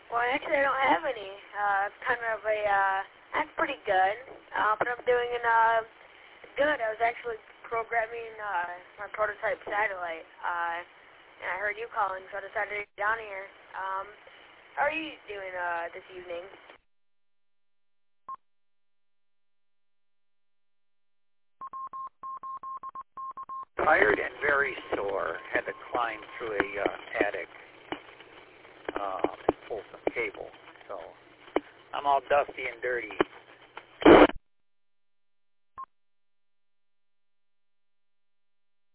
Well, actually, I don't have any. Kind of a, I'm pretty good, but I'm doing good. I was actually programming my prototype satellite, and I heard you calling, so I decided to get down here. How are you doing this evening? Tired and very sore. Had to climb through a attic and pull some cable. So I'm all dusty and dirty.